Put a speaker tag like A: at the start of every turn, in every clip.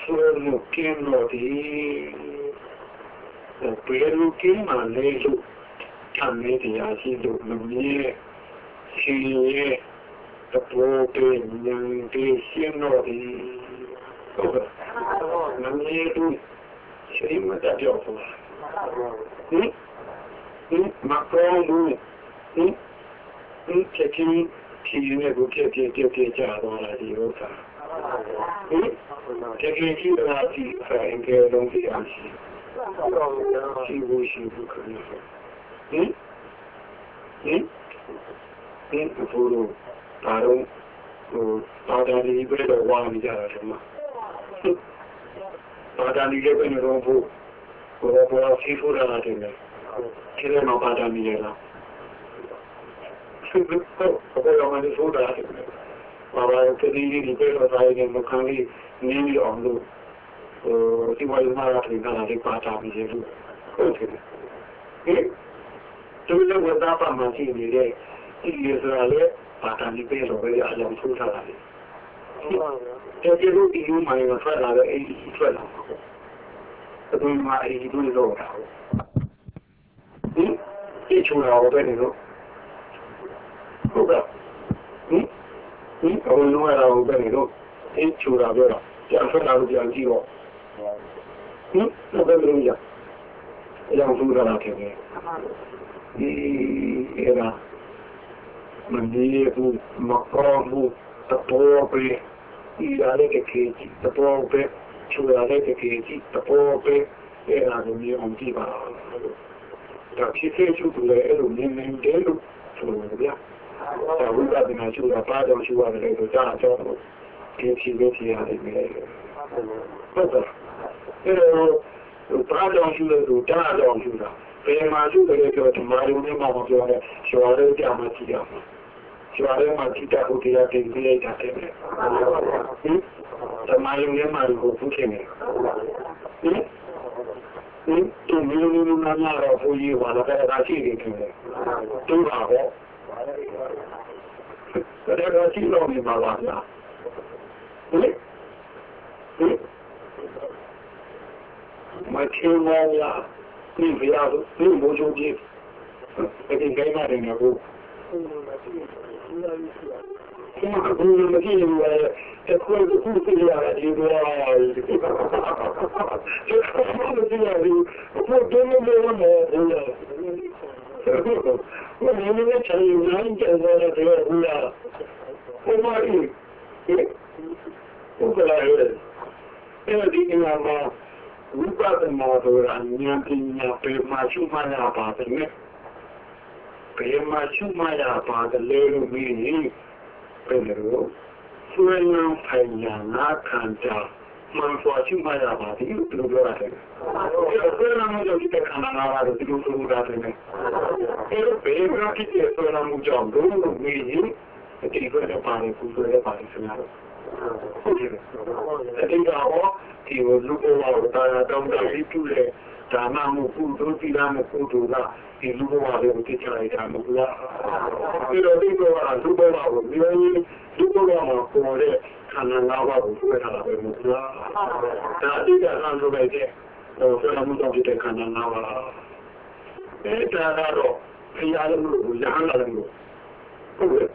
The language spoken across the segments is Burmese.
A: Sono pieno di quello che mi leggo a me di asilo mie si proprio non siano di non è tu sei ma da gioco ma come che chi ne vuole che già la di rosa che chi la di anche non si anzi si vuoi si vuoi puro paro padani libre da uomini già insomma padani libre non rompo rompo si fuori la tenda che non padani era poi ho mai fuori la tenda ma che di quello sai che non cambi né on lo si vuole mai la tenda di padani Gesù tu non guarda ma sì dire Israele padani per lo che ha fuori la tenda perché lui non mai va fare la non mai lui loro e c'è una bene no ora non era un bene no e c'è una vera già fatto di antiguo non vedo via e la futura la che era mandiere ma proprio proprio la rete che proprio cioè la rete che proprio era la mia antica da chi sei giù e lo intendo sono via la guida di natura padre ci vuole le già che ci vedi a dire cosa però il padre non ci vedo già non ci vedo per ma giù che tomare un mo ci vuole chiama ci chiama ci vuole ma ci da utile che dire da te tomare un mo con fucine tu non andare fuori guarda per la città tu va ragazzi non mi va ma che nuova qui viaggio qui molto di perché che mai ne ho ma come dire è quello tutto ya di guai che come dire poi dove ma non c'è niente da dire ormai e di ma rubato modo niente per ma parte per ma parte le mi però suena fagna canta ma faccio mai la parte io te lo dico a te suena molto di canale di tutto da te e per che ti suena molto non mi e ti dico che fare tutto le parti sono e ti dico ti voglio da un pure da mano punto ti danno punto là il luogo che c'è da là però dico a tutto lavoro tutto lavoro come canalava quella la venuta da lì da quando vede sono molto di canalava e da loro e ya lo come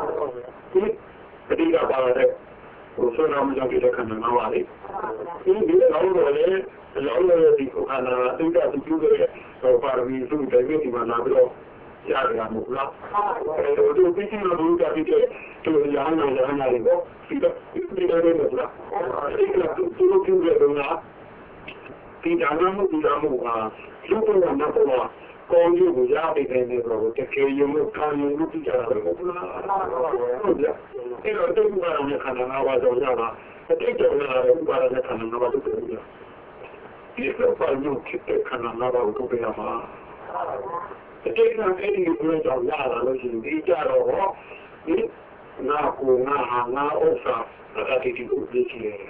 A: dica padre sono molto di canalava lì quindi lavoro dico canalava tenta di chiudere farmi su dai vedi ma però ya abbiamo là tu vicino non capite tu ya hanno fino a là tu chiudere là ti danno dopo una parola con io già dipende proprio perché io non cambio tutti già e lo devo guardare una canale da e te guardare una canale da io parlo che canale da ma e te non vedi che non c'è nada lo si dice ro e na osa da che ti dici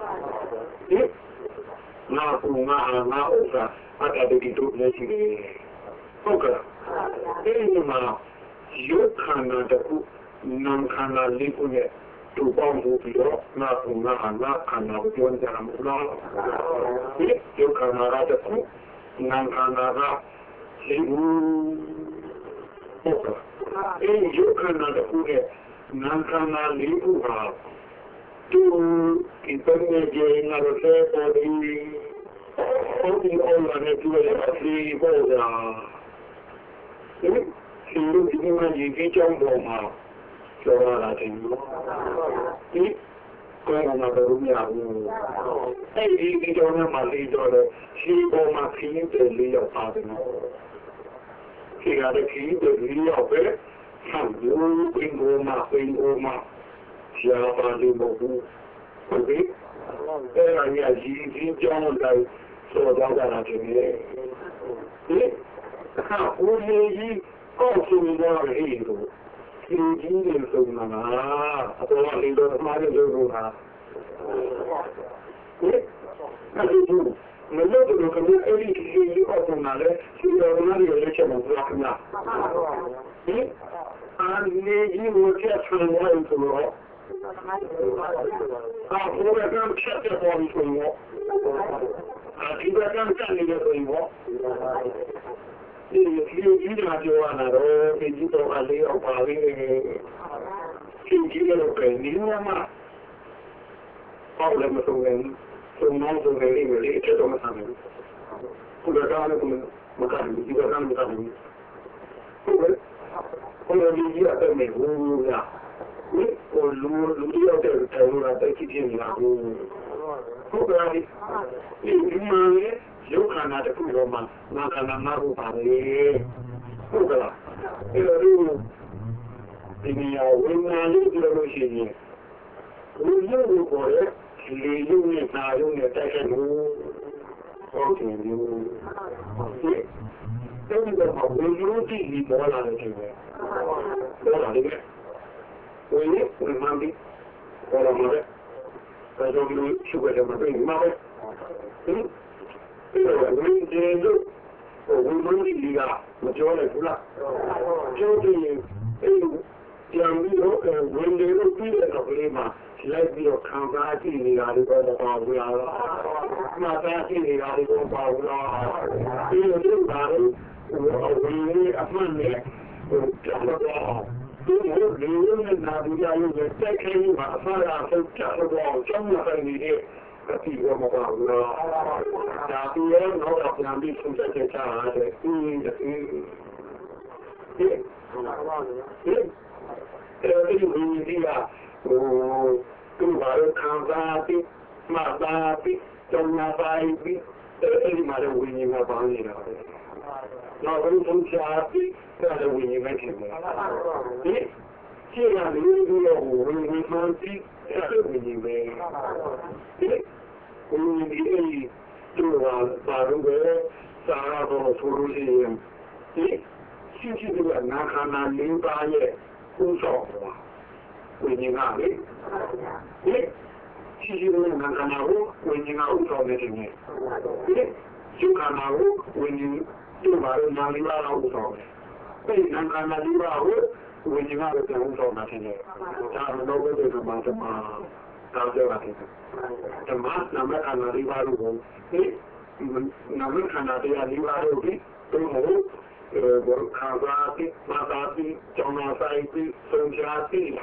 A: na osa ada di tu dici ok e ma io canada non canale ถูกต้องถูกผิดหน้าตรงหน้าหันหน้าขันหน้าจวนจะทำน้องนี่เดี๋ยวขันหน้าจะคุกงานขันหน้าสิวโอ้ก็เอ้ยเดี๋ยวขันหน้าจะคุกเนี่ยงานขันหน้าลิบุหาtu intermedio in la rete di olla ne tu si boda si lu di ma ji ji chong bo ma so la tin ni ko na da ru ya bu ai di chong na ma li do le si bo ma phi de li ya pa de no si ga de phi de li ya pe sam lu pin go ma ya pa di mo bu okay era ya ji jong dai so da da de ni ha o ye ko su ni da ri do ki ji ni so na na a to li do ma de do na na ji me lo do ko ni e li ki o to na le si lo na ri le che mo ra na ni a ni ji mo che so na to ro ora kan c'è fuori sono ti kan canni che sono io la giovana ero che giro a lì o pari che giro che ni ma problema sono molto veri che sono sanno come cane come magari di cane come via per me o l'uno del terrore da chi tiene la come il io canna da quello ma canna na rupa ne come e mia una lì lo sceglie io poi io ne fare un attacco ok io tengo ma io ti vola le Oye, un mami, o la madre, pero no sube de madre, madre. Pero no entiendo, o un mami diga, no yo le fula. Yo te amigo, when they don't feel the problema, like your combati ni la de Paula, Matati ni la de Paula, io non parlo, o venire a fare, io na dunia io che che ma fare tutto ciò che mi è capito ma no da io no da piani su che c'ha io dia tu vai cansati ma dati torna vai e ma devo venire a bambina no non funziona per venire e c'era lui fanti e venire quindi trova parole sarà solo e ci deve andare l'impagine un so quindi nave e ci deve andare quindi un so e ci canavo quindi trovare una livello auto e non hanno livello quindi non avete un so ma tenere non vedete ma ma non hanno livello e non hanno livello che sono casati matati sono stati songiati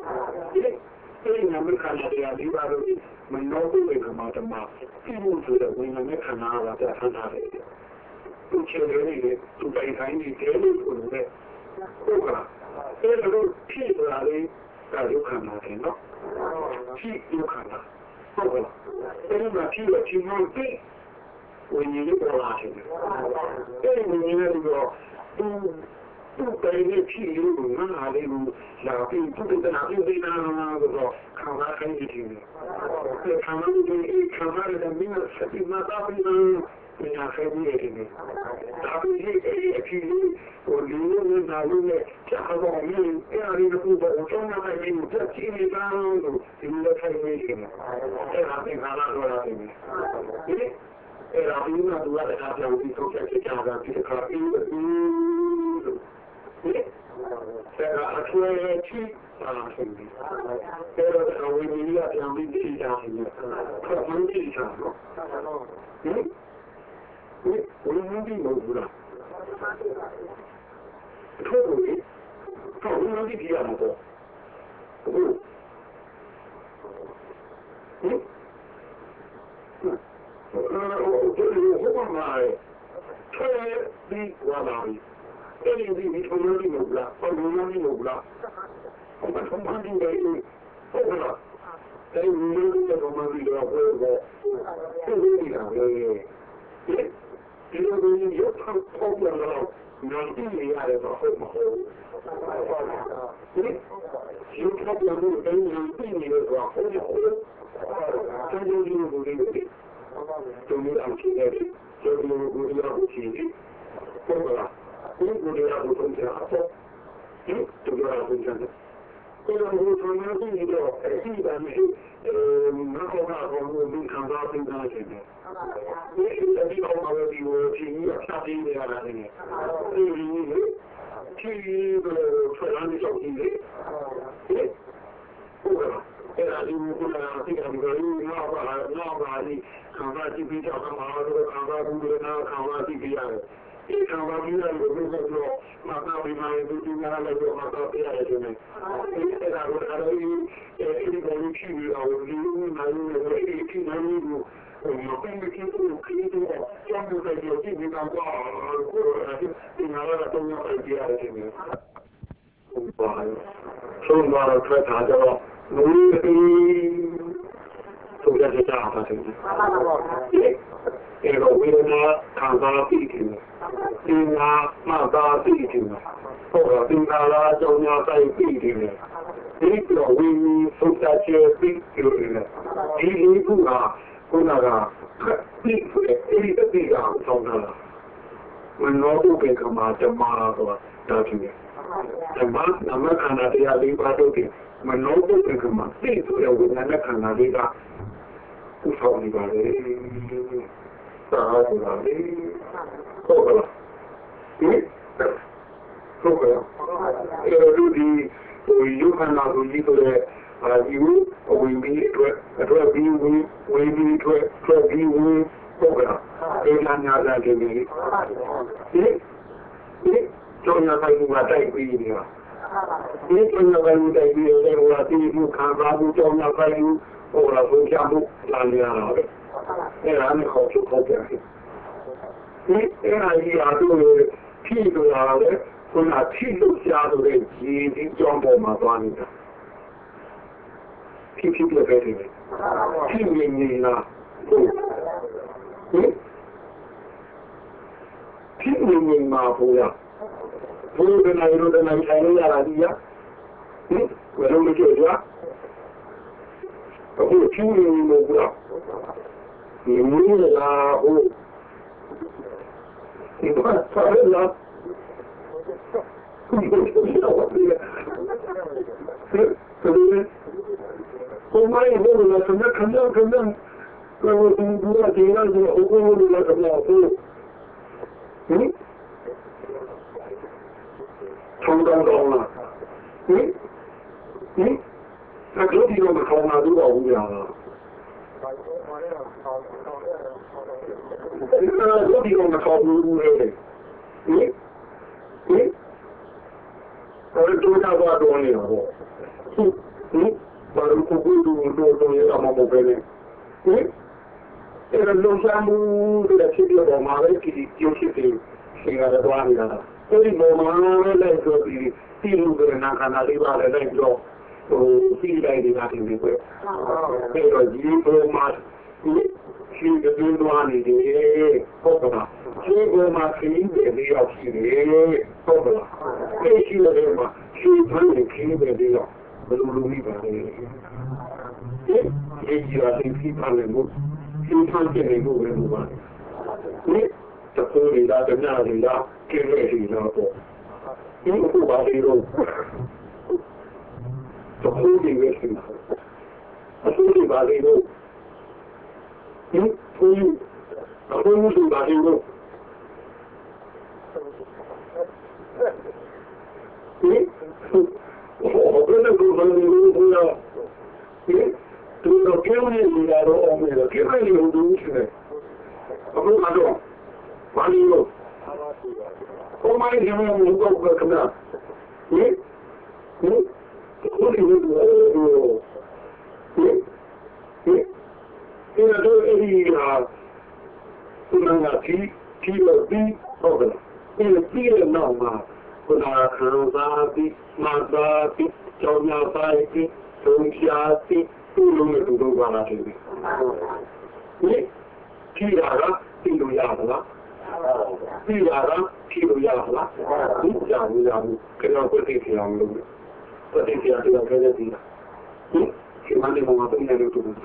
A: e non hanno livello ma non vedete ma più da non hanno da andare tu chiedere tu dai tanti temi con ora e allora chi la canale no chi canale ora e una fila ci monte quindi io provate e mi dico tu dai chi non avevo la tu da non canale di canale da mia settimana in affidare e chi o lì non che avevo e arrivato sono mai tutti mi danno il famiglia e la prima era una due che abbiamo visto che c'era che a clear cheap something. There are we need to be designed. Come design. We need to move. Totally. Totally different. Anything totally move. Totally move. Come on, you know. They really don't want to go over. You know, you're talking about nothing out of a home. You talk about anything you are home. Can you believe it? Don't you understand it? Don't you believe it? You believe it? You believe it? Quello che sono io è sì, non ho un cambiato in genere. E io ho avuto io sapere alla fine. Che faranno sentire. Era di una figura di nuova di cambiati di cambiato di via. E cambiare lo ma prima di finale lo ma piacere. Era di riuscire a quindi che quando sei io ti dico ancora in allora come fai piacere. Sono trattato lui sulla città ero una casa piccola una mata piccola ora la zona sai piccola e trovi sostanze piccole e una piccola e piccola sono non lo che chiamate malato da qui ma non è canale di parte ma non lo che chiamate non è canale di usare di lui io fanno libere you or we meet e la nada che mi bisogna fare una tecnica bisogna fare una tecnica una tecnica bisogna fare ora facciamo la nave era ne faccio copiare era lì a dove titolare una titolato del di Giombo Madonna chi ci piace chi mi là chi mi ma pure pure nella sai la via quello che c'è già poi più mi pure mi la in fare la ormai non la sono cambiato quello che dura di anni o quello che l'ha cambiato 청정정아 나 그렇게 이러면 정아두가 오냐 그렇게 이러면 정우해 어릴 도자가 돈이라고 바로 구구도 아마 못 배네 era lo siamo della città romana che io ci signora Duana poi romana leggo di filmare una canale leggo fila di nati questo però di Roma ci che 2 anni di opera ci Roma si vede occhi opera e ci vedeva ci fanno ci vedeva non mi pare e ci la si parla infanzia nei numeri umani. Da fuori da denari là che resinato. Io tu vado roba. Da fuori resinato. Da fuori vado roba. Da fuori vado roba. bene come tu lo che vuoi dire o meno che vai a udire ma no ma io come siamo un po' come il dire no ma con la rosati, mandati, giornati, conciati, tu non è tutto guardate. Chi era? Chi lo chiama? Chi era? Chi lo chiama? Che non potete chiamarlo. Potete chiamare la creatina. Che mandiamo una prima tutto.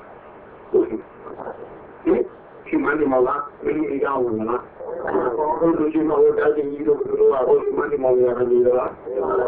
A: Che mandiamo là, vediamo là. Quando ci muovo da dentro, trovo che mandiamo la creatina.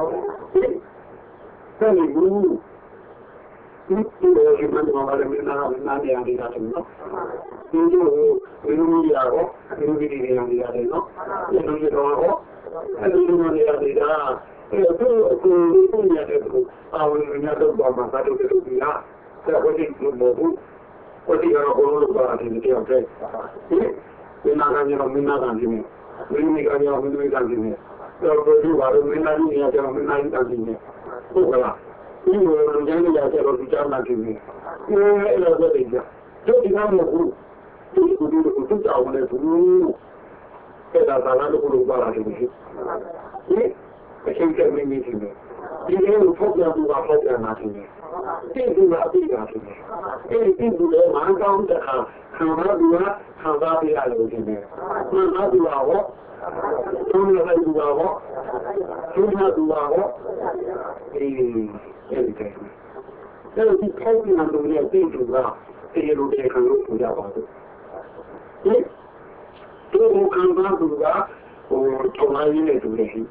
A: Quindi, tutti che mandiamo la creatina è arrivato, no? Io non mi lavo, non mi riviamo, no? Io non mi trovo, e non mi arriva. E tu mi hai detto, mi ha detto, ma fatto che tu mi ha, così non muovo. Così erano coloro che guardano, ok? Non cambiano tanti me, non mi cambiano tanti me. Però così guardo, non tanti me. Ora, io non mi lasciano tanti me. Io è la verità. Io ti amo tu. Tu ciao, tu. E da parlando con lo guardano così. E sempre mi dicono. Io non posso andare a nazione. Una applicazione e quindi manca un tema cambiatura cambiare all'ordine non abbiamo e di come non mi ha detto che lo che hanno studiato e dopo cambiatura o tornare tu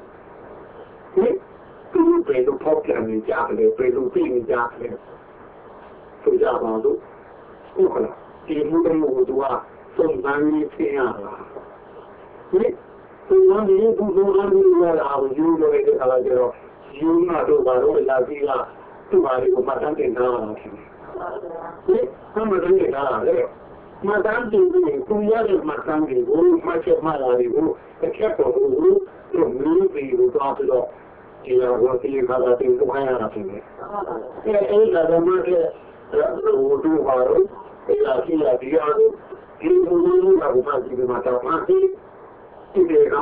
A: tu vedo proprio amichevole, vedo amichevole, studiato, ora, il modo a sono piano. E non è tutto anche io lo vedo alla però, io non trovo la via, tu vai con tante entrate. E non mi rende caro, ma tanti tu ieri ma tanti ma c'è magari e certo non mi vedo proprio che la guardia da tempo era fine. E la domanda lo fare e la figlia di Ado che non la guardia di Matamati che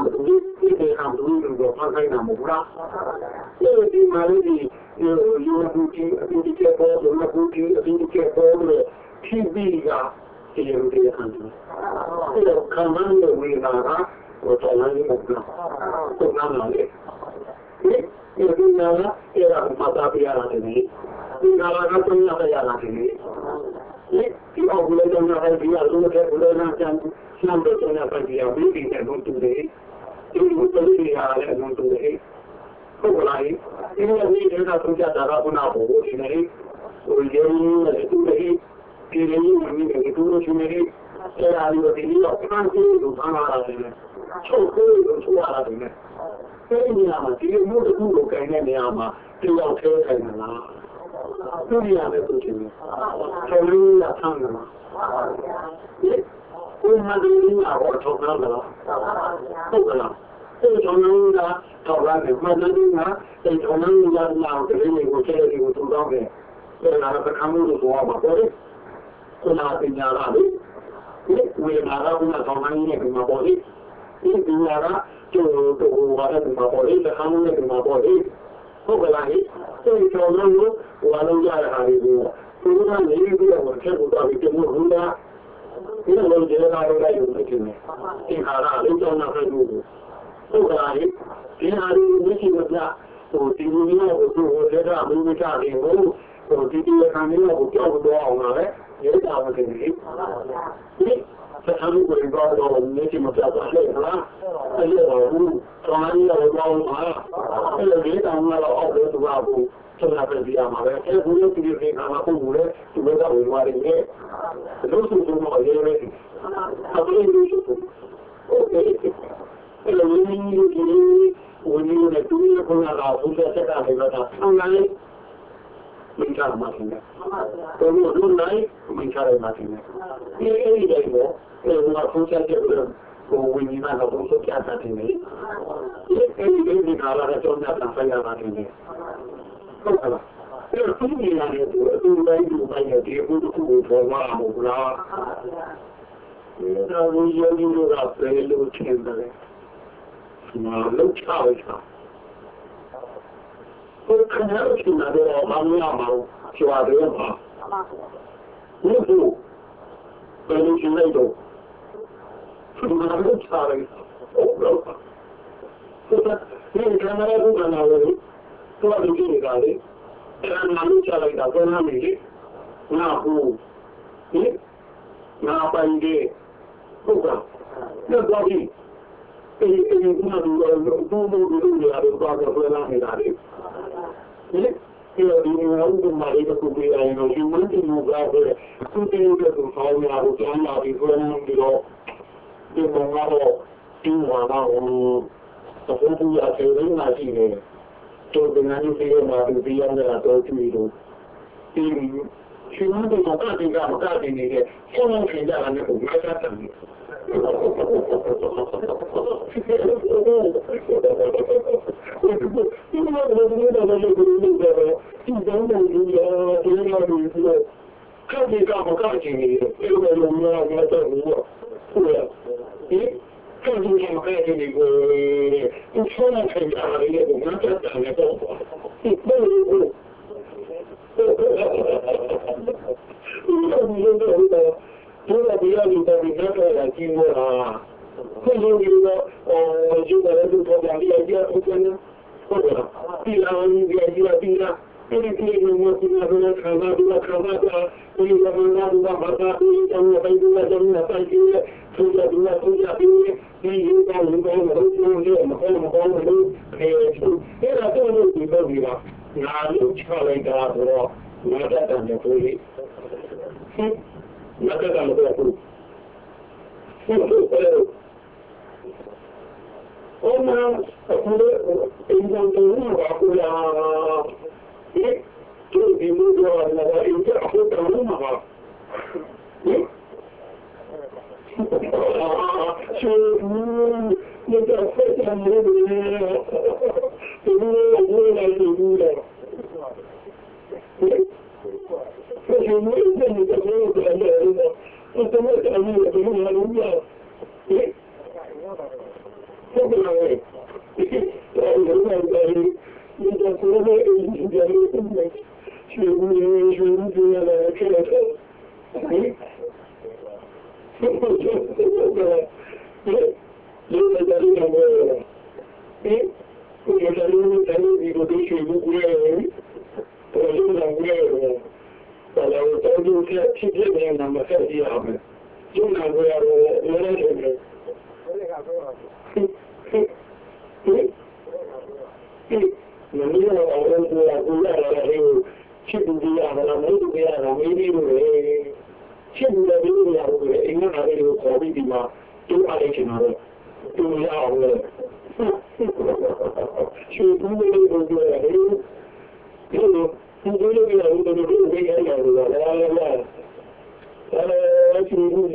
A: lo fa in amore. E di magari io tutti che posso, una tutti che posso ci dica che io ti canto. E cambiando guidare o tornare in tornare e quindi era fatta pigliare me, la ragazza pigliare me, e io volevo andare via, lui che voleva andare, sempre tornare via, quindi che non tu devi, io non potevo pigliare, non tu devi, come l'hai? Io era studiata da una voce, o io tu devi, che io che tu ci devi, era io che io, anche io, ciò quello su alla fine. E mi ama, che io molto duro che mi ama, che io che è nella. Tu mi ami tutti. C'è lui la tanna. Una dell'ina o tornarla. Ora. E tornarla, tornare, ma dell'ina e tornarla là, che viene con te di tutto dove. E la camuto tua ma poi una pignarale. E una tornare prima poi. E pignara就guarda prima poi, la camera prima poi, come l'hai? E tornando, guardo già la casa, una lingua, non c'è tutta che non nulla, io non devo dare la aiuto che mi, che cara, io sono una caduta. Come l'hai? Che hai deciso già, o ti uniamo, o ti dà, mi cade, o ti dico cammino, o ti ho una, e stavo così. Facciamo quel ricordo l'ultimo stato a sera, e io tornando a lavorare, e la vita non la ho trovato, sono per via, ma perché io ti dico che non comune, tu mi dai un guardo in me, e non sono a vedere, a vedere, ok, e la unione tu con la 不是这个那个的，当然没啥嘛听的，我们来没啥的嘛听的，因为这个我出现这个。我问你那个东西干啥听的？你看那个中间干啥干啥听的？够了。这中间那个都来有那个结婚不说话不啦？那我有那个路听的嘞，嘛路差一差。我看见了听那个老板娘嘛，说话这个话，我不，跟你去那种。嘛路差了一差。你看那个不看那个，多少年的干的，看那路差了一差，多少年的，那不，那半夜，不管，那到底，那个都的，抓个回来没打的，这个我买一个不对啊，有些问题有搞的，都得有这种好呀，我讲呀，比如说这个。这种那个今晚那我不要求人那些的，就跟俺们这个嘛都一样的都注意到。去那个我干干嘛干的那些，后面评价那个我没啥整的。看你干不干净的，这个有没有没在乎？对，看你干不干净的个，你从来看家的也不能再讲那个话，没有。你说这个，除了不要你的，你那个来经过啊，这就一个就在这个讲的也不真的，或者必然也必然。这里我今天说看到这个看到的，这个那个把它讲我们这个讲的三句，出家出家出家的，你有道理的，我都听见，我们都可以出，这个这个几个地方，哪有巧了一个说，哪个讲的可以，哪个讲的不对，我们平常都是把不了。就比如说我有这好等嘛，是那个非常牛的，我来读的，这是我这里的朋友讲的，我怎么讲你怎么能讲？这个人，你的国内应该是这样的这个，有的在这个，我觉得你在这个都是不对的，我就两个，后来我早就去这边那么太厉害了，就那个我来这个，能力的话，我不要了，就去不一样的，没不一样的，没理由的，去不了没有样的，因为那个考虑的嘛，都拿来钱的，都要的，去不了那个，不过这个人都是没眼光的，去不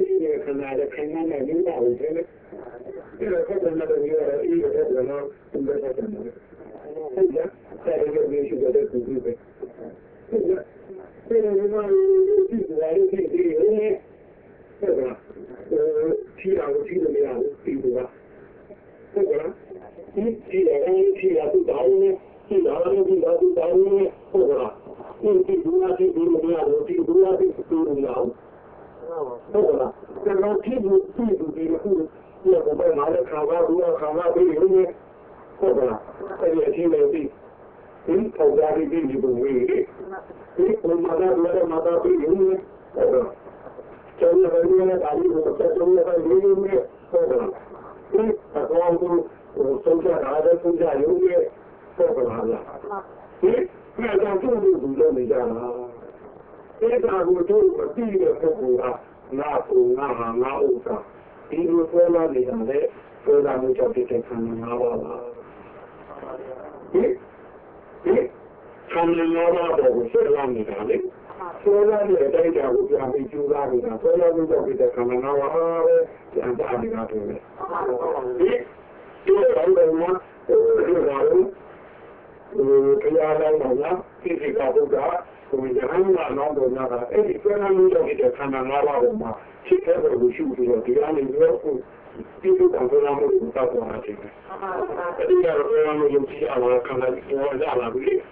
A: ne kana da kana ne ne ba wuce ne ina ka da da ne da iya da na kun da ta ne ya sai da ne shi da ku ne ya sai ne ma shi da ne shi ne ya shi a wuce da ya yi ba ko shi ya ku da ne shi da ne da ne ko Ini dua di dunia, di dua di dunia. Ora, kalau tidur di rumah, ya boleh malah kawan di rumah. Ora, saya sini ini kau jadi di rumah. Ini mata di rumah. Ora, jadi orang tadi orang di rumah. Ora, ini kalau sudah ada sudah rumah. Ora, ini那叫重度主动的家呢，这大部都第一个客户啊，那物上，比如说那里头的，说咱们叫这个看拿到了，他们拿到的不是让你干的，说让你在家务上被揪拉的，说让你叫这个看拿到了，这样大的那种的，这个老人嘛，老人。တရားတိုင်းမှာသိသိကဘုရားကိုယဟန်ကတော့တော့နာအဲ့ဒီဆွေးနွေးမှုတွေခန္ဓာ၅ပါးမှာဖြစ်တဲ့ဘုရှိပြီးတော့ဒီအနေနဲ့ကိုဒီလိုကံကြမ်းမှုကိုတောက်သွားတယ်။အဲဒီကတော့ဘယ်လိုလုပ်ကြည့်အောင်ခန္ဓာကိုရလာပြီ။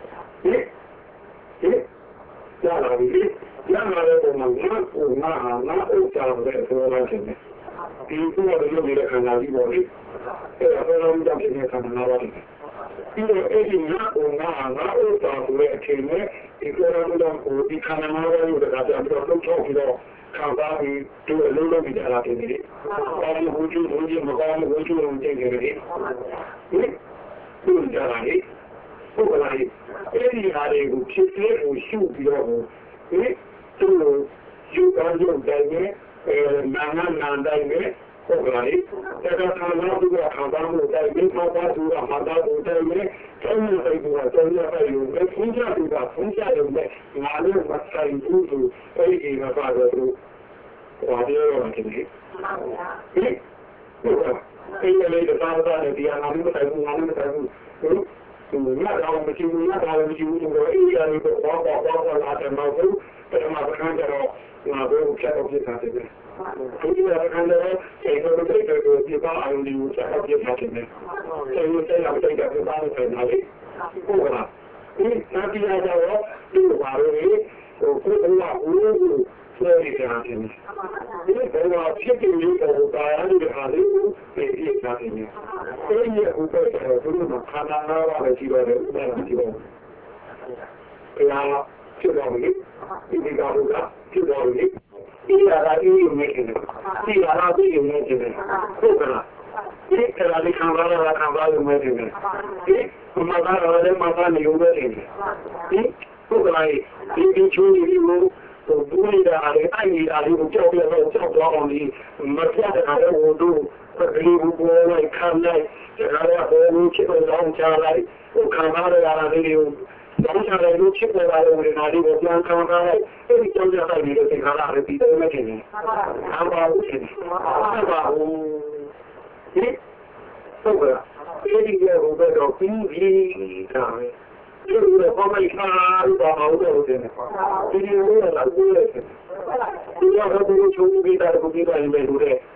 A: ရလာပြီ။ရလာတဲ့ပုံမှာငါဥစ္စာတွေဆိုလာတယ်။ဒီလိုမျိုးတွေခန္ဓာကြီးပေါ်လေ။အဲ့ဒါဘယ်လိုကြောင့်ဖြစ်နေခန္ဓာ၅ပါးလဲ။ဒီလိုအဲ့ဒီငါဥစ္စာဆိုတဲ့အချိန်နဲ့ဒီလိုတော့ဒီခန္ဓာ၅ပါးကိုဒါကြပြီးတော့လှုပ်ထုတ်ပြီးတော့ခံစားပြီးတို့အလုံးလုံးပြီးကြလာတယ်လေ။အဲဒီဝိကျုမကောင်းဝိကျုကိုသိနေတယ်လေ။ဒီကြလာလေ။ဟုတ်လား။အဲဒီဟာတွေကိုဖြစ်တဲ့ကိုရှုပြီးတော့သူ့ကိုယူတော်ရုံတိုင်းနဲ့နာတိုင်းနဲ့ဟုတ်ကဲ့လေ။ဒါကခံစားပြီးတော့ခံစားမှုတိုင်းနဲ့ပေါပါသူကမှတ်သားဖို့တိုင်းနဲ့ကျောင်းရဲ့အိမ်ကကျောင်းရဲ့အိမ်ကိုဖုန်းကြည့်တာဖုန်းကြရုံနဲ့ငါလည်းမဆိုင်ဘူးဆိုအဲ့ဒီကပါတော့သူဟောပြောရတယ်လေ။ဟုတ်ကဲ့။အဲ့ဒီလေတော့တဲ့ဒီအနာမဆိုင်ဘူးငါလည်းမဆိုင်ဘူး။သူကလည်းမရှိဘူး။ဒါလည်းမရှိဘူးဆိုတော့အဲ့ဒီကနေတော့ဘာလာတယ်မဟုတ်ဘူး။ဒါမှမဟုတ်တော့ငါတို့ချက်တော့ဖြစ်တာတယ်။ဒီလိုအခန်းထဲကျေတော့တဲ့ကိုဒီပါအယုံဒီကိုချက်တော့ဖြစ်တာတယ်။ကျေလို့ချက်တော့တဲ့ကိုပါလို့ပြန်လာလေ။ဟုတ်ကဲ့။ဒီနာတီယာတော့ဒီပါလို့ကိုယ်ကဦးဆွဲနေတာတယ်။ဒီကတော့ဖြစ်တယ်လို့တော့တာရတဲ့ဟာလေးကိုသိနေတာတယ်။အဲဒီဥပ္ပဒေကိုသူတို့ခန္ဓာနာပါပဲရှိတော့တယ်ဥပ္ပဒေရှိတော့။ဒါဖြစ်တော့လေဒီကဘုရားဖြစ်တော့လေဒီဟာကအေးရုံနဲ့ကျတယ်ဒီဟာကအေးရုံနဲ့ကျတယ်ဟုတ်ကဲ့လားဒီကလာလေးခံပါလားခံပါလို့မဲ့တယ်ဒီမကားတော့လည်းမကားနေရုံပဲတယ်ဒီဟုတ်ကဲ့လားဒီချိုးလေးကိုဘူနေတာအဲ့ဒီအားကိုကြောက်တော့အောင်ဒီမပြတ်တဲ့အားကိုတို့ဒီဘူပေါ်လိုက်ခံလိုက်ဒါရဟိုလိုချစ်လို့အောင်ချလိုက်ခံပါရတာလေးကိုကျောင်းသားတွေချစ်ပေါ်လာလို့နာဒီကိုပြန်ခံထားလိုက်အဲဒီကျောင်းသားတွေလည်းသင်္ခါရတွေပြီးတော့မဖြစ်ဘူး။ဘာပါဘူးဖြစ်။ဘာပါဘူး။ဒီဟုတ်ကဲ့။အဲဒီကဟိုဘက်တော့ပြီးပြီဒါပဲ။ဒီလိုဘာမှမခါတော့ဘာလို့လဲ။ဒီလိုလည်းလာဘူးလေ။ဒီကတော့ဒီချိုးပြီးတာကိုပြီးတော့နေမယ်လို့လေ။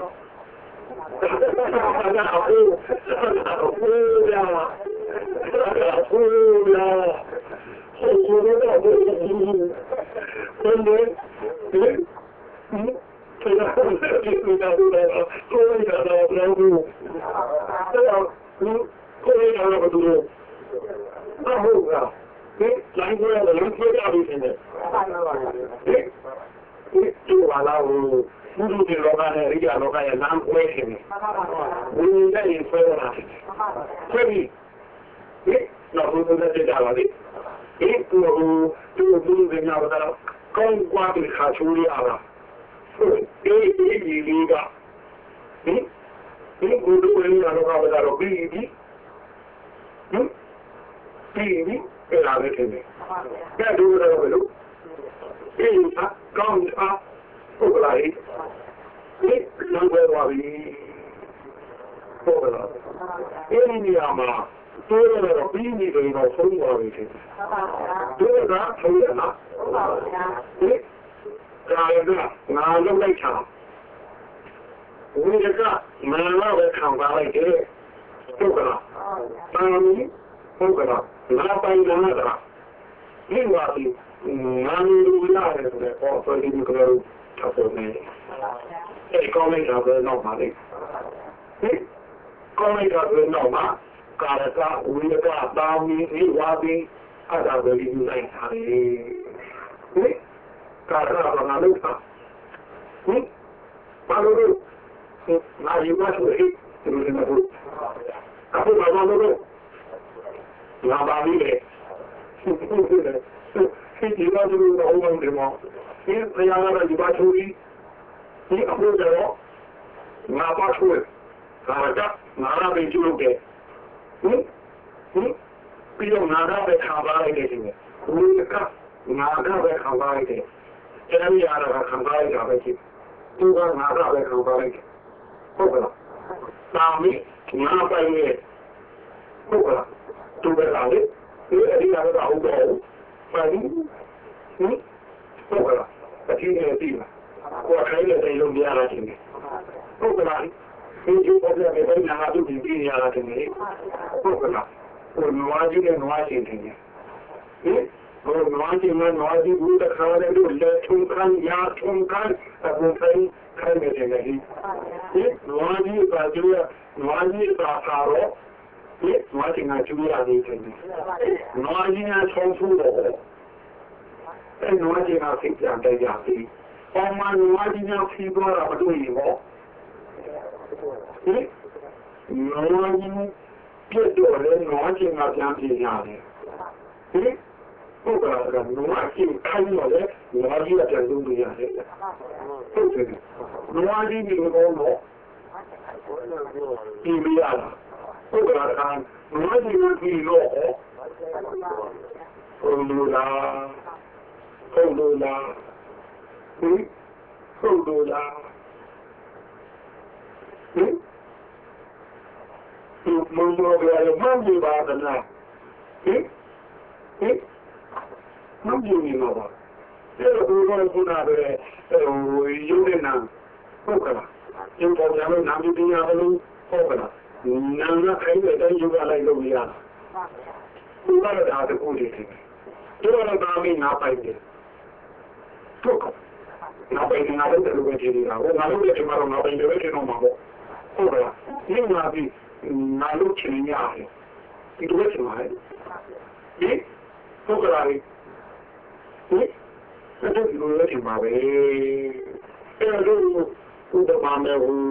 A: ဘုရားဒီလောကနဲ့ရိယာလောကရဲ့လမ်းကွဲခြင်းဘုရားရဲ့ဆွဲလာတယ်။ဆက်ပြီးနော်ဘုရားတဲ့ကြပါလေ။ဒီဘုရားညောတော့ကောင်းကွာပြီးခါချိုးရတာ။ဒီလေးကဒီကိုယ်တို့ရဲ့လောကကတော့ပြီးပြီ။ပြီးအဲ့ဒါလည်းတင်တယ်။ဒါတို့တော့ဘယ်လိုဒီကကောင်းအားဟုတ်လားဒီလမ်းပေါ်ပါပြီဟုတ်လားအဲဒီနေရာမှာတိုးရတော့ပြီးနေတယ်တော့ဆုံးသွားပြီတဲ့တိုးကဆုံးရလားဟုတ်ပါဘူးဗျာဒီကာယကငါလုံးလိုက်ချာဝိရကမနလာပဲခံပါလိုက်တယ်ဟုတ်ကလားတန်ကြီးဟုတ်ကလားလာပိုင်လာတာဒီမှာဒီငါလူလာတယ်ဆိုတော့ပေါ်ပြီးကြလို့တော့ဆိုနေအဲ့ကောင်းလိုက်တာပဲတော့ပါလေကောင်းလိုက်တာပဲတော့မှာကာရကဝိရကတာဝီဒီဝါဒီအဲ့ဒါပဲဒီလိုက်တာလေကာရကဘာလို့ပါဘာလို့ငါယူပါဆိုရင်ဒီလိုမျိုးအခုဘာလို့ငါပါပြီလေဒီဘာလို့တော့ဘုံတယ်မောဒီတရားရတဲ့ဒီဘာချူကြီးဒီအခုတော့ငါပါချူကာရကငါရပဲကျလို့တယ်ပြီးတော့ငါကပဲခံပါလိုက်တယ်ဒီနေ့ဝိကငါကပဲခံပါလိုက်တယ်အဲဒီရတာခံပါလိုက်တာပဲရှိသူကငါကပဲခံပါလိုက်တယ်ဟုတ်ကလားတာမီငါပိုင်ရဲ့ဟုတ်ကလားသူပဲလားလေအဲဒီရတာဟုတ်တော့ပါဘူးဟုတ်ကလားအချင်းချင်းသိလားကိုယ်ခိုင်းတဲ့လုံးပြရတာချင်းဟုတ်ကလားဒီပေါ်ပြတဲ့ဘယ်နာတို့ဒီရတာချင်းဟုတ်ကလားကိုနွားကြီးနဲ့နွားချင်းချင်းဟင်နွားကြီးနဲ့နွားကြီးဘူးတခါတည်းတို့လက်ထုံခန်းရာထုံခန်းအခုခိုင်းနေတယ်လေဒီနွားကြီးပါကျိုးနွားကြီးပါခါတော့ဒီနွားချင်းကကျိုးရနေတယ်နွားကြီးကဆုံးဖူးတော့အဲနွားကြီးကစိတ်ပြန်တယ်ကြပြီအမှန်နွားကြီးကဖြီးသွားတာမတွေ့ရင်ပေါ့ဒီနွားကြီးပြတ်တော့လေနွားချင်းကပြန်ပြေးရတယ်ဒီဟုတ်ကဲ့နွားချင်းခိုင်းတော့လေနွားကြီးကပြန်လုံးပြရတယ်ဟုတ်တယ်နွားကြီးဒီလိုတော့ဒီမရလားဟုတ်ကဲ့နွားကြီးကဒီလိုဟုတ်လို့လားဟုတ်လို့လားဟုတ်လို့လားဒီမုံတော်ကလည်းမကြည့်ပါကလားမကြည့်နေတော့အဲ့တော့ဘုရားကပဲရုပ်နဲ့နာဟုတ်ကလားရုပ်ပေါ်ရလို့နာမည်ပြရလို့ဟုတ်ကလားနာမခိုင်းတဲ့အတိုင်းရုပ်ကလိုက်လို့ရတာဘုရားကဒါတခုတည်းတို့တော့ဒါမင်းနာပိုင်တယ်ဟုတ်ကဲ့နာပိုင်နေတယ်လို့ပဲကြည့်နေတာဟိုငါတို့လည်းဒီမှာတော့နာပိုင်တယ်ပဲကျွန်တော်မှာပေါ့ဟုတ်ကဲ့ဒီမှာဒီနာလို့ချင်ရတယ်ဒီလိုချင်ပါတယ်ဒီဟုတ်ကဲ့ဒီအဲ့ဒါဒီလိုချင်ပါပဲအဲ့ဒါဘုရားမှာမယ်ဟို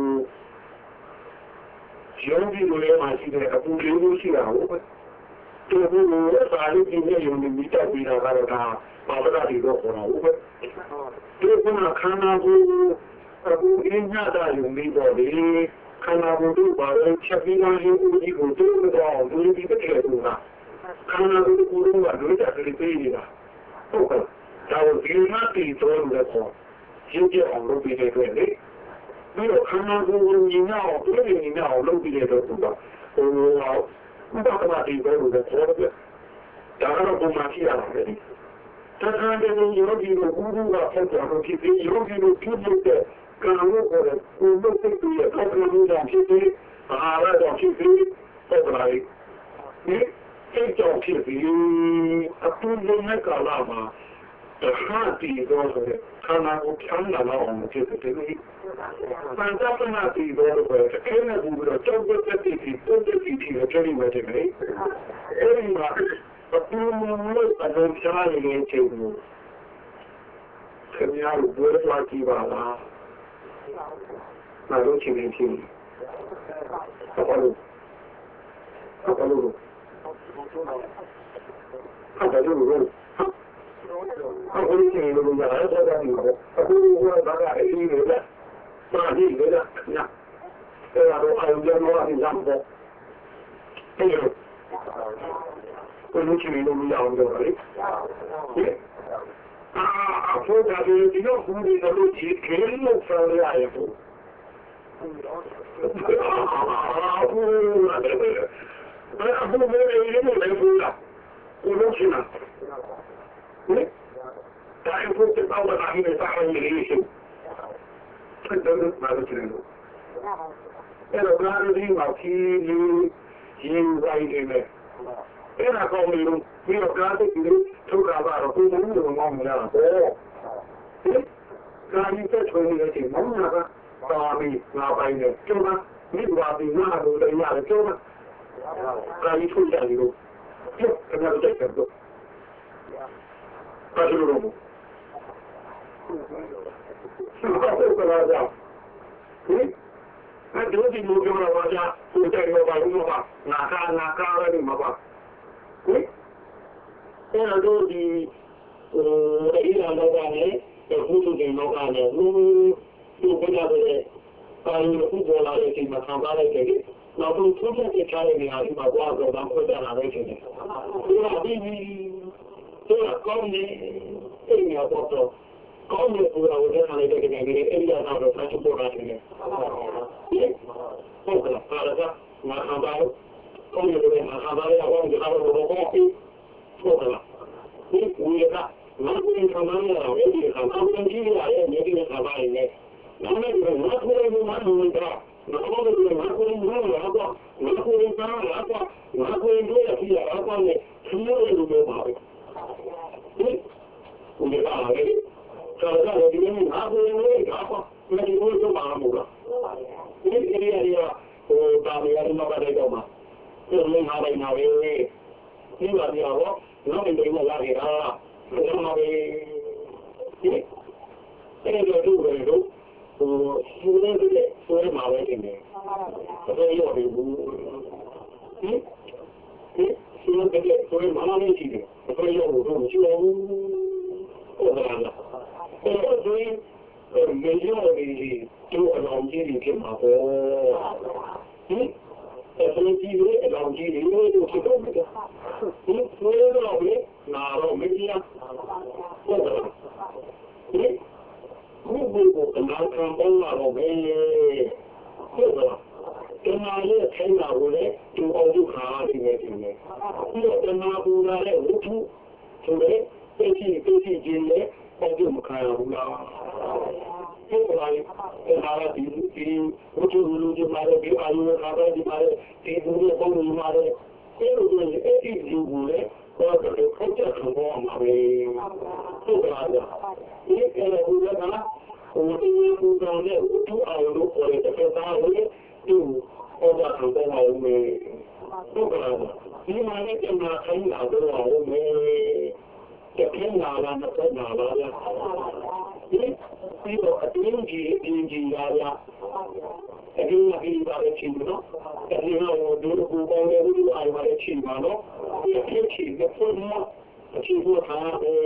A: ရုံးဒီလိုလေးမှရှိတယ်အပူလေးလို့ရှိတာဟုတ်ပဲဒီလိုပါလို့ဒီနေ့ရုံးဒီတက်ပြီးတာကတော့ဒါပါပတာဒီတော့ခေါ်တာဟုတ်ပဲဒီကခန္ဓာကိုအခုအင်းညတာရုံလေးတော့ဒီခန္ဓာကိုယ်တို့ပါလို့ချက်ပြီးသားရုပ်ကိုဒီကိုတို့တော့လူဒီတစ်ခဲလို့လားခန္ဓာကိုယ်ကိုယ်ကတို့ကြတယ်ပြေးနေတာဟုတ်ကဲ့ဒါကိုဒီမှာတည်တော်လို့ခေါ်ရုပ်ကြအောင်လုပ်ပြီးတဲ့အတွက်လေပြီးတော့ခန္ဓာကိုယ်ကိုညီညောင်းပြည့်ညီညောင်းလုပ်ပြီးတဲ့တော့ဟိုဘာကမှဒီဘက်ကိုခေါ်တယ်ဒါကတော့ပုံမှန်ရှိရတာလေတခါတည်းယောဂီကိုဘုရားကဖတ်ကြလို့ဖြစ်ပြီးယောဂီကိုပြုလုပ်တဲ့ကံလို့ခေါ်တဲ့ကိုယ်လုပ်တဲ့သူရဲ့ကောင်းကျိုးကြောင့်ဖြစ်ပြီးအာရကြောင့်ဖြစ်ပြီးဟုတ်ပါလေဒီစိတ်ကြောင့်ဖြစ်ပြီးအတူလုံးနဲ့ကာလမှာတခါတည်းတော့ခန္ဓာကိုဖြန်းလာအောင်ဖြစ်တယ်ဒီပန်တာပနာတီတော့ဘယ်ကဲနေဘူးတော့ကြောက်တဲ့တိတိတုတ်တိတိကိုကြည့်နေတယ်လေအဲဒီမှာအတူလုံးအလုံးချားနေတဲ့အချိန်ကိုခင်ဗျားတို့ဘယ်လိုကြည့်ပါလားမလို့ချင်းချင်းချင်းဘာလို့ဘာလို့အခုချင်းလို့ရတယ်တော့တယ်အခုဘာကအဲ့ဒီလေပါဒီလေညာအဲ့တော့အရင်ကတော့အရင်ကပေါ့အဲ့လိုကိုလူချင်းလို့ရအောင်တော့လေ Affogato di no pubblica luci che non farai tu. Dai forse paura da chi ne fa all'inizio. Era brano di ma chi vai in me. Era come un mio grande che giocava come un uomo. Kami ta choni ne cheမမကပါပြီးငါပိုင်းနဲ့ကျုံးမိဘပြီးငါတို့လည်းရတယ်ကျုံးကာယထုတ်တယ်လို့ကျုပ်ကလည်းတက်တယ်တော့ပါလို့တော့ဟုတ်ကဲ့ပါကြောင့်ဟင်အဲ့ဒီလိုပြောတော့ပါကြကိုယ်တိုင်တော့ပါလို့ပါငါကားလည်းမပါဟင်အဲ့တော့ဒီဒီအရာတော့လည်းအခုလိုတင်တော့လည်းသူဘယ်လိုလဲပါလို့ခုပေါ်လာတဲ့ချိန်မှာခံစားလိုက်တယ်နောက်ဆုံးထုတ်တဲ့ချားတဲ့နေရာဒီမှာသွားတော့တော့ဖွင့်ကြလာတဲ့ချိန်ဒီမှာဒီကောင်းနေအဲ့ဒီတော့ကောင်းနေပူလာဝင်လာတဲ့ချိန်တွေအဲ့ဒီတော့ဆက်ချုပ်လာတယ်ဟုတ်ကဲ့ပါတော့ငါခံပါလို့ကောင်းနေတယ်ငါခံပါရအောင်ဒီကတော့တော့ဟုတ်ကဲ့ဒီဝေကမင်းကိုခံမရအောင်ဒီခံအောင်ကြီးရရဲ့မြေကြီးခံပါရင်လည်းနာမည်ကမဟုတ်ဘူးမဟုတ်ဘူးတော့မဟုတ်ဘူးမဟုတ်ဘူးတော့မဟုတ်ဘူးတော့မဟုတ်ဘူးတော့ဒီအကောနဲ့သူ့ရဲ့လူမျိုးပါပဲဒီပါလေဆောတော့ဒီနေ့မဟုတ်ဘူးလေတော့မဒီဘူးတော့မှာမဟုတ်ဘူးဒီအေရီယာဟိုတာမရမပါတယ်တော့မှာဒီလိုမှာပဲနာဝေးဒီပါပြောတော့နောက်ရင်ဒီမှာလာခဲ့တာဒီမှာပဲဒီအဲ့ဒီလိုပဲတော့ဟိုသူလည်းဆိုရမှာပဲတင်တယ်အဲ့ဒီရောဘူးဒီသူလည်းဆိုရမှာလည်းရှိတယ်အဲ့ဒီရောဘူးမရှိဘူးဟုတ်ကဲ့လားအဲ့တော့ဒီမြေရောဒီသူ့အလောင်းကြီးတွေဖြစ်မှာပေါ့ဟင်အဲ့ဒီကြီးတွေအလောင်းကြီးတွေတို့ဖြစ်တော့တယ်ဒီဆိုရတော့လေနာတော့မကြီးလားဟုတ်ကဲ့ဒီကိုအနာခံပေါ်လာတော့ပဲဟုတ်ကဲ့ဒီမှာရဲ့ထိုင်လာလို့လေသူအောင်သူခါနေတယ်ဒီနေ့ဒီတော့ဒီမှာပူလာတဲ့ဝတ္ထုဆိုတဲ့သိချင်းချင်းနဲ့အောင်သူမခံရဘူးလားဟုတ်ကဲ့ဒီမှာဒီဝတ္ထုလူတွေမှာဒီအာရုံခါပဲဒီမှာဒီလူတွေပုံလူမှာတဲ့အဲ့လိုတွေအဲ့ဒီလူကိုလေတော့တော့ဖတ်ချက်ခံပေါ်မှာပဲဟုတ်ကဲ့ဒီကလည်းဘုရားကဟိုဒီဘူတော်နဲ့သူ့အောင်လို့ပေါ်တဲ့သက်သားလေးသူ့ဟောတာခံပေါ်မှာဦးမယ်ဟုတ်ကဲ့ဒီမှာလည်းကျန်တာခိုင်းလာတော့ဦးမယ်တကယ်လာလာတော့လာလာဒီတော့အတင်းကြီးလာလာအတင်းကြီးပါလေချင်းတော့အဲဒီတော့ဒုက္ခပေါ်နေလို့အားပါချင်းပါတော့ဒီချင်းကပုံမှန်အချင်းကဟာ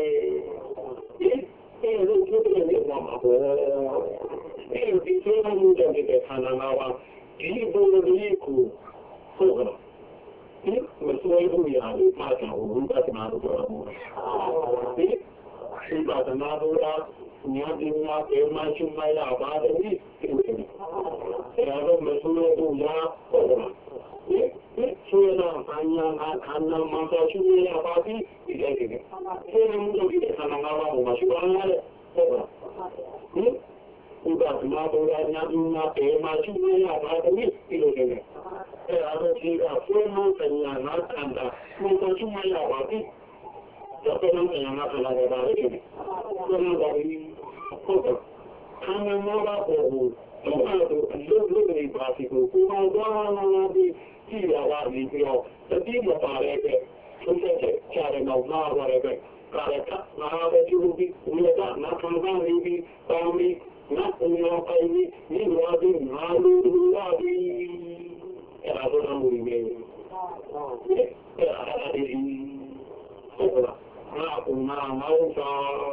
A: အဲ့လိုကျတဲ့နေရာမှာပေါ့အဲ့ဒီလိုမျိုးတဲ့ခန္ဓာမှာဒီဘုံလေးကိုဟုတ်ကဲ့ဒီမစွဲဘူးရတယ်ပါတော့ဘုရားကနာတော့ဒီရှိပါဒနာတော့ညာဒီညာပေမရှိမရပါတယ်ဒီတော့မစွဲဘူးရဟုတ်ကဲ့ဒီဆွေးနာခန္ဓာမှာတော့ရှိရပါပြီဒီလိုဒီလိုဒီခန္ဓာမှာမရှိပါနဲ့ဟုတ်ကဲ့ဒီကမှာတော့ညာဒီညာပေမရှိရပါတယ်ဒီလိုဒီလိုအဲ့ဒါတော့ဒီကဆွေးနွေးတဲ့ညာနာခန္ဓာမှာတော့ရှိရပါပြီတော့ဘယ်လိုညာနာခန္ဓာတွေပါလဲဒီလိုပါပြီဟုတ်ကဲ့ခန္ဓာမှာတော့တော့အလုပ်လုပ်နေပါစီကိုတော့ဒီကြည့်ရပါလိမ့်ပြီးတော့တတိမပါတဲ့ဆုံးဖြတ်ချက်ချရတော့မှာပါတဲ့ကာရကနာပဲကျူပြီးဝိရကနာခံပါလိမ့်ပြီးတောင်းပြီးနာဥရောပိုင်ပြီးဒီဝါဒီနာလူဝါဒီအဲ့ဒါတော့မူရင်းအဲ့ဒါဒီဟုတ်ကဲ့နာဥနာမောတာ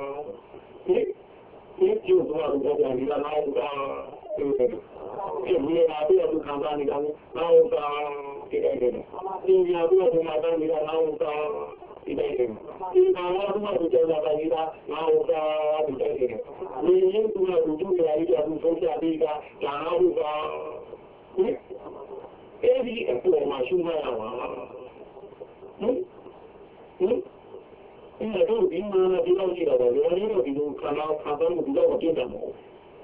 A: ဒီကျိုးတော့ဘုရားဒီလာတော့ဒီမြေနာပြီးတော့ခံစားနေတာနောက်တော့ဒီလိုဒီညာပြီးတော့ဒီမှာတော့နေတာနောက်တော့ဒီဒီတိုင်းဒီမှာတော့ဘုရားကိုကြောက်တာကြီးတာငါ့ကိုသာဒီတိုင်းနေနေရင်သူကသူ့ရဲ့အရာကိုဆုံးဖြတ်ပြီးတာဒါဟုတ်ပါအဲဒီအပေါ်မှာရှုမှတ်ရပါအဲ့တော့ဒီမှာဒီလိုကြည့်တော့လည်းဒီလိုခန္ဓာခါတော့ဒီလိုပြတ်တယ်မို့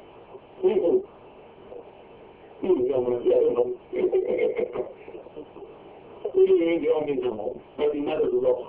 A: ဒီရောမရတော့ဒီရောမင်းတော့ဒီမှာတော့ဒီ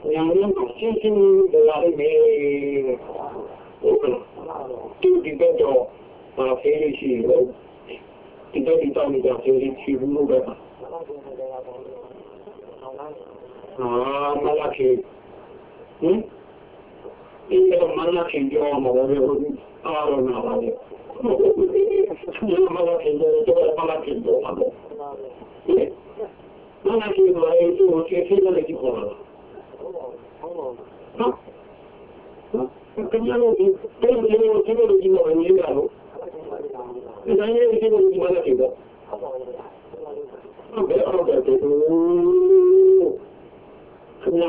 A: 两人心心的来没，就里边就把谁的去了，里边你到你讲谁的去路的嘛？啊，马拉去，应该马拉去就嘛，我就啊了那了的，出了马拉去就马拉去就嘛的，马拉去来就接现在的情况了。啊，跟家路跟这个路经过很远了，那咱也这个路马拉去的，没有的这个，是不是？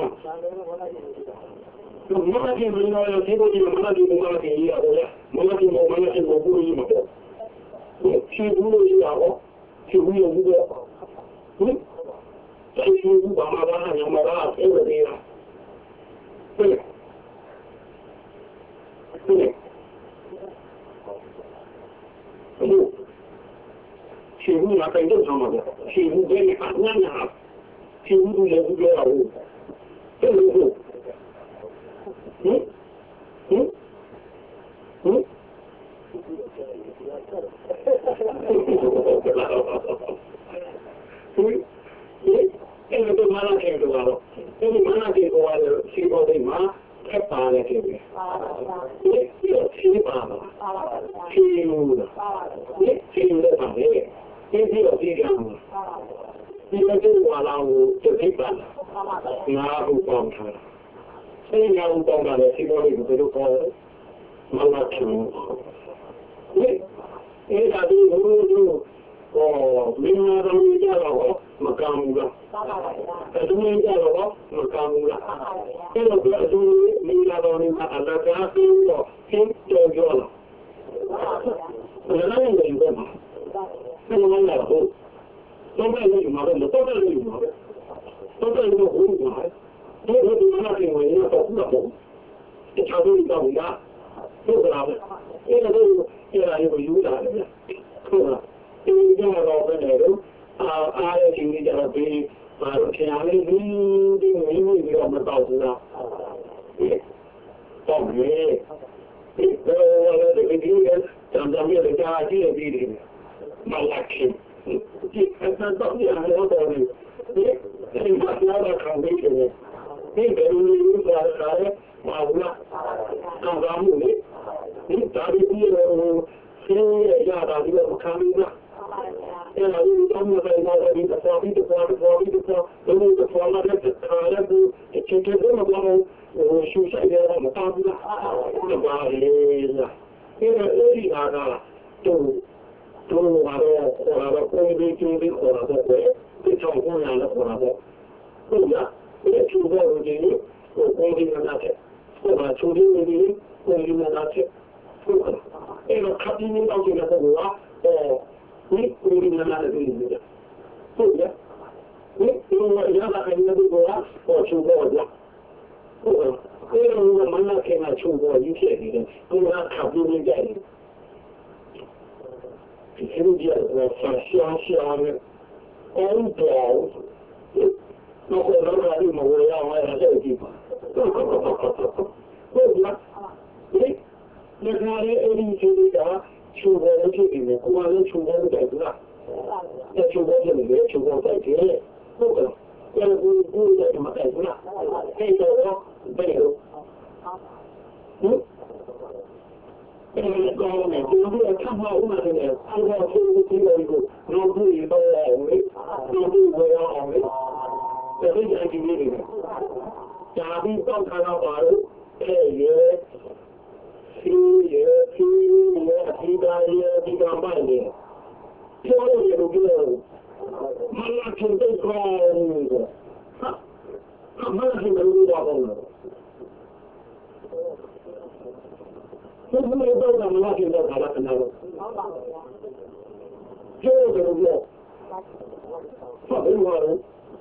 A: 马拉去没有，这个地方马拉去跟马拉去一样的，马拉去我不一样的，去不路一样的，去不有一个，再去不把马拉汉阳马拉这个地方。对，去物嘛很正常嘛的，去物给你看看呀，去物也不觉得物，这个是，这个对马拉听说了，这个马拉听说了，听说的马太大了，这个，这七八了，七五了，七五的大的，这只有这样了，你看这瓦拉屋就太大了，哪不光看，所以哪不光看的，听说的这个高，马拉听，因为他这个就。明白他们家了哦，没干部了。他们家了哦，没干部了。这个不要说明白到你看，大家听到听就叫了。本来那个有个嘛，那个来后，都在有嘛的，都在有嘛的，都在有个葫芦嘛的。因为我那认为要保护了我，这差不多到家，对不啦？因为都越来越有了，对吧？这个老板来了，也经理叫他去，天下的你给我们导致啊，导致，我这个今天咱们的家这个比例，蛮拉开，这到底还有道理，你把那个看回去呢，你给你啥的，马虎了，刚刚木的，你咋的这个新业家的这个看了？他们在那里的花，的花，然后的花那个那个，天这么光，休息的那么大的，那把的呀，因为里那个都把它火了的，工地经济火了的，对厂工人的火了的，对呀，也出过的这个工地的那些，对吧？出的工地的那些，对吧？那个他今天到这个是啊，你工地的那个对不对？对不对？我原来那个我出过的，对吧？因为我们那天还出过一些的，我那卡不进在的，听见我想的，很高，那后来他就我让我这个地方，对不对？那他的你就是讲出国的这里面，光是出国的在这，在出国这里面出国在这，不可能，要是不在什么在这，这个我没有，这个高呢，就是看好我们这个，看好这个一个，脑子里都好的，脑子我要好的，这是讲经历的，家庭到看到话了，提高慢点，这个也不够，马拉松最高的，马拉松能多高呢？这不能到咱们那现在跑到很难了，这个不够，他没法了，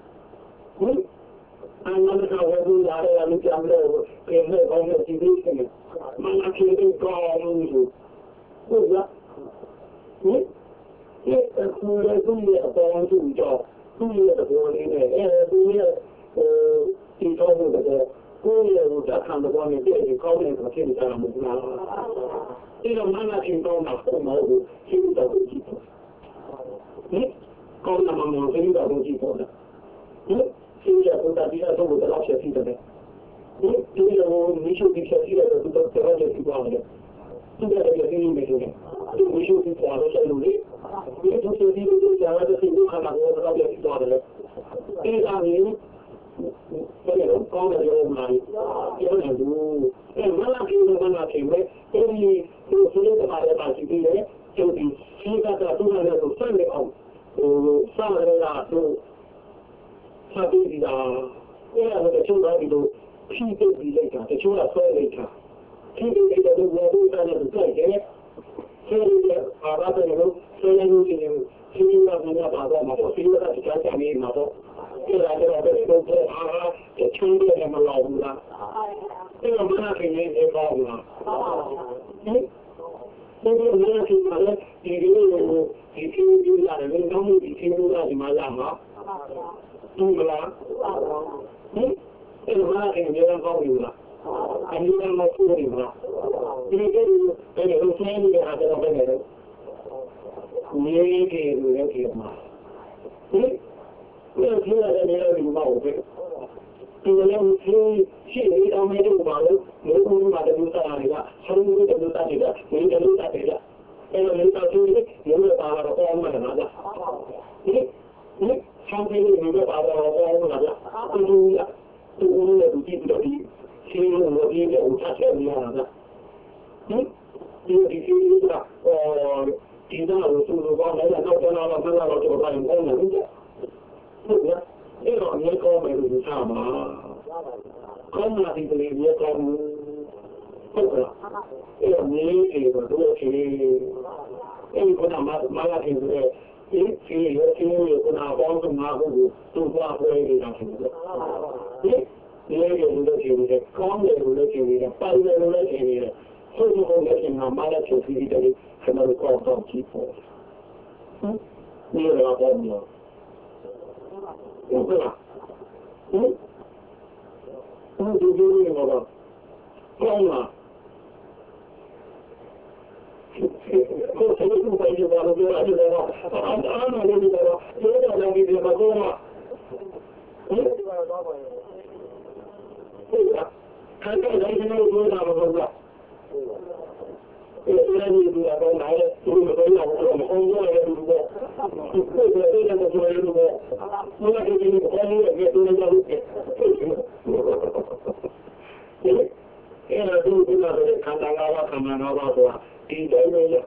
A: 按那个啥，我都拿来你讲的，给那方面经济性的，马拉松最高的，是不是？工业帮助叫工业的活力呢，工业ဒီတော့ဘုရားကိုယ့်ရဲ့ဟိုဓာတ်ခံတော်နဲ့ပြည့်စုံကောင်းတဲ့ကိုဖြစ်နေတာမဟုတ်လားဒီတော့မနာချင်းတော့မှာပုံမဟုတ်ဘူးဒီတော့ကြည့်ပေါ့ဟင်ကောင်းတာမှမဟုတ်ဘူးဒီတော့ကြည့်ပေါ့ဟင်ဒီရတော့ဒီတော့ဘုရားဖြစ်ဖြစ်တယ်ဒီလိုမျိုးရှိဖြစ်ဖြစ်တယ်တော့တော့တော်တော်ကြည့်ပါမယ်သူကလည်းဒီလိုမျိုးဒီမျိုးရှိပေါ်တော့ဆက်လို့လေဒီတော့ဒီလိုကြာတော့ဒီလိုခါမှာတော့ကြည့်သွားတယ်ဒီအရင်ဘယ်လိုကောင်းတယ်ရောမလားပြောနေသူမလာကြည့်လို့မလာကြည့်ပဲဒီဆိုတဲ့မှာလည်းပါရှိသေးတယ်ကျုပ်ဒီစီးကတော့သူ့နဲ့တော့ဆက်နေအောင်ဟိုစားရတာတော့ဆက်ပြီးဒီတော့အဲ့ဒါတော့ကျုပ်ကဒီလိုဖြီးပြီးလိုက်တာတချို့ကဆွဲလိုက်တာဖြီးပြီးတော့ဘယ်လိုစားနေလဲဆိုတော့ဆေးရပါပါတယ်လို့ဆေးရည်ကြီးနေဆေးရည်ကလည်းပါတော့မှာဆေးရည်ကတခြားကြနေမှာတော့ဒီလာတော့ဘယ်လိုလဲဟာချွေးတယ်မလို့ဘူးလားဒီလိုမှန်းခင်နေတယ်ပေါ့လားဟင်ဒီလိုမျိုးဒီမှာဒီလိုဒီဖြီးပြီးလာတယ်လည်းတော့ဒီဖြီးလို့ဒီမှာလာမှာဒီမလားဟင်အဲ့ဒါမှခင်နေတယ်ပေါ့ဘူးလားအရင်ကမဆိုးဘူးလားဒီလိုအဲ့ဒါကိုဆင်းနေတာတော့ဘယ်နဲ့လဲနေကြီးလို့လည်းပြောမှာဟင်ဒီလိုလည်းလည်းမဟုတ်ဘူးဒီလိုမျိုးရှိနေအောင်မလို့ပါလို့လူဦးမှာတူစားနေတာဆုံးလို့တူစားနေတာဒီလိုတူစားနေတာအဲ့လိုမျိုးတော့ဒီလိုပါတော့အောင်းမှာလားဒီဆောင်းပြီးလို့ပါတော့အောင်းမှာလားတူလည်းဒီတော့ဒီရှင်းလို့ဒီလိုဦးစားနေရတာဒီကဒီတော့သူတို့ဘာလဲတော့တော့တော့တော့ဘာလို့လဲဟုတ်လားအဲ့တော့မြေကောင်းမယ်လို့ပြောမှာကောင်းလာဒီလိုမြေကောင်းဟုတ်ကဲ့အဲ့တော့မြေကြီးတော့တို့ချီအဲ့ဒီကမှမလာခင်ဆိုဒီရချင်းရကနာပေါင်းကငါ့ကိုသူ့ဘာပွဲနေတာဆိုတော့ဒီလိုလို့ရှိရင်ကောင်းတယ်လို့ရှိရင်ပိုင်တယ်လို့ရှိရင်ဆိုတော့လည်းငါမလာချင်ပြီးတယ်ခဏတော့တော့ကြည့်ပေါ့ဒီလိုတော့ဟုတ်ကဲ့ဒီလိုမျိုးတော့ကောင်းလားကိုယ်စိတ်ကိုပြပါလို့ပြောရတယ်တော့အားလုံးလည်းတော့ပြောတာလည်းဒီမှာကောင်းလားဒီလိုတော့ပါရဲ့ဟုတ်ကဲ့ခံတဲ့တိုင်းကိုပြောတာမဟုတ်လားအဲ့ဒါကြီးဒီကတော့နိုင်တယ်ဒီလိုတော့ရောက်တော့မဟုတ်ဘူးလေဒီလိုတော့ဒီလိုတော့ပြောလို့ဘယ်လိုလဲဘယ်လိုဒီလိုခေါ်လို့ရတဲ့နေရာလို့အဲ့ဒါဒီလိုတော့ခန္ဓာငါးပါးခန္ဓာငါးပါးဆိုတာဒီတိုင်းပဲဟင်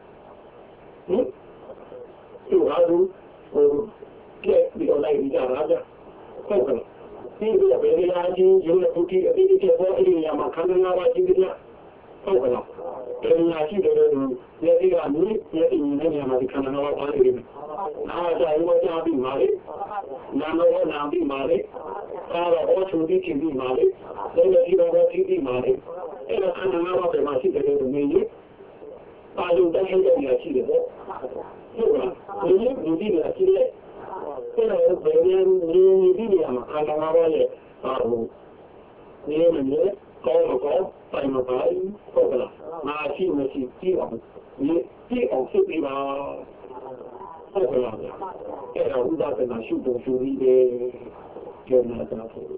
A: ဒီဟာဟိုကဲဒီလိုလိုက်ကြတာကြာဟုတ်ကဲ့ဒီလိုပဲရာကြီးရုပ်နဲ့ပုတိအတိအကျပေါ်အရင်မှာခန္ဓာငါးပါးရှိတယ်ဟုတ်ကဲ့ဒီညာရှိတယ်လို့ဒီကနေ့ဒီနေရာမှာဒီခန္ဓာငါးပါးပါတယ်အားကြောင့်ဝေကြပြီးပါလေနာမဝနာပြီးပါလေကာရောအချူပြီးကြည့်ပြီးပါလေဒီလိုတော့ကြည့်ပြီးပါလေအဲ့ဒါခန္ဓာငါးပါးပဲမှာရှိတယ်လို့မြင်ရင်ပါလို့တိုင်းတဲ့နေရာရှိတယ်ပေါ့ဟုတ်ကဲ့ဒီဒီနေရာရှိတယ်အဲ့ဒါဘယ်လိုဒီနေရာမှာခန္ဓာငါးပါးရဲ့ဟိုနေနေကောင်းတော့ပိုင်မပိုင်ဟုတ်ကဲ့ငါရှိမရှိကြည့်အောင်ဒီအောင်ဖြစ်ပြီးပါဟုတ်ကဲ့အဲ့တော့ဥဒသနာရှုဖို့ရှုပြီးတယ်ကျောင်းမှာတော့ဒီ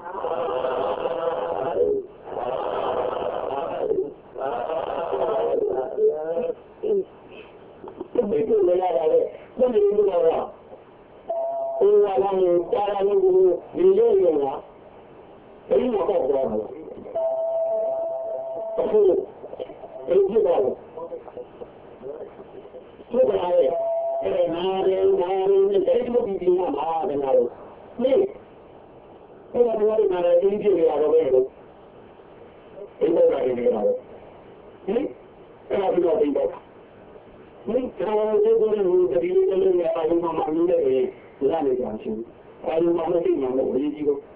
A: လိုလည်းရတယ်ဒီလိုတော့ဟိုလာလို့ကြားရလို့ဒီလိုရလားဒီမှာတော့တော့အခုဒီတော့ဒီကနေ့အဲ့နာရီနဲ့တိတ်လို့ဒီမှာပါတယ်နော်ဒီအဲ့ဒါတော့နာရီကြည့်ရတော့ပဲလို့ဒီလိုပါနေတယ်နော်ဒီအဲ့ဒါတော့ဒီတော့ဒီကောင်တွေကိုလည်းဒီလိုလည်းအားလုံးမှမလုပ်နဲ့လာနေကြချင်းအားလုံးမှမသိမှမဟုတ်ဘူးဒီလို